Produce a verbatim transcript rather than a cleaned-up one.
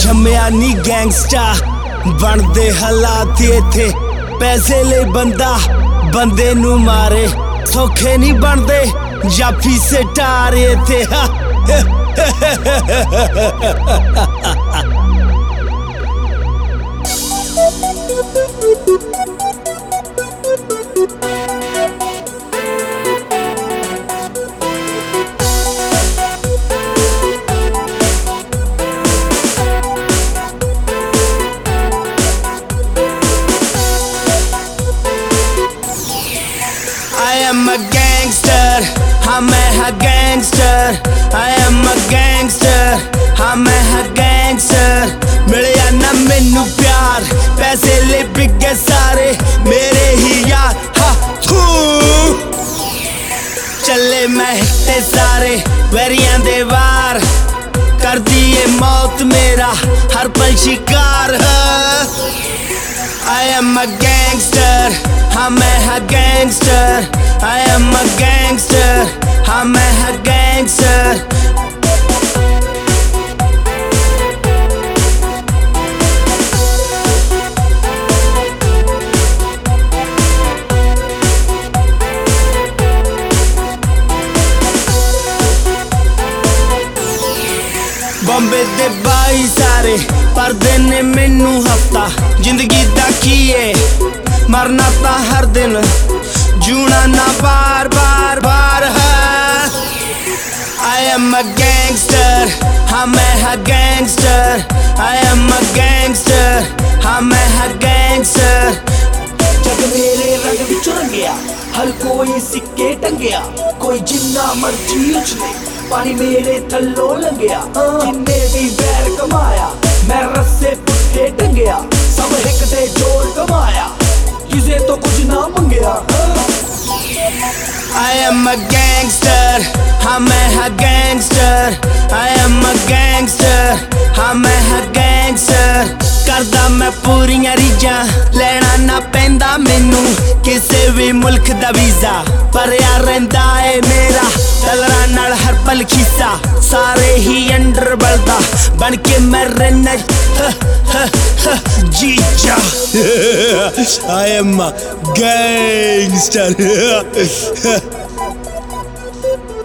जम्मिया नी gangsta बनदे हालात इत्थे पैसे ले बंदा बंदे नू मारे सौखे नहीं बनदे जाफी से टारे इत्थे I am a gangster, हाँ मैं हाँ gangster. I am a gangster, हाँ मैं हाँ gangster. मिलिया ना मैनू प्यार पैसे ले बिके सारे मेरे ही यार हाँ थू चले मैं हिट्टे सारे वैरियां दे वार कर दिए मौत मेरा हर पल शिकार है I am a gangster, हाँ मैं हाँ gangster. I am a gangster, हाँ मैं हाँ gangster. बॉम्बे दे बाई सारे पर देने मैनू हफ्ता जिंदगी दा कीए मरना ता हर दिन जूना ना बार बार बार है I am a gangster, हाँ मैं हाँ gangster. I am a gangster, हाँ मैं हाँ gangster. जग मेरे रंग विच रंगिया हर कोई सिक्के टंगिया कोई जिन्ना मर्जी उछले पानी मेरे थल्लो लंघिया जिन्ने भी वैर कमाया मैं रस्से पुट्ठे टंगिया सब हिक दे जोर कमाया किसे तो कुछ ना मंगिया I am a gangster, हाँ मैं हाँ gangster. I am a gangster, हाँ मैं हाँ gangster. करदा मैं पूरियां रीजां लेना ना पैंदा मैनू किसे भी मुल्क दा वीज़ा पर यार रहिंदा है मेरा डलरां नाल हर पल खीसा सारे ही अंडर बलदा बन के मैं रहना जीजा I am a gangster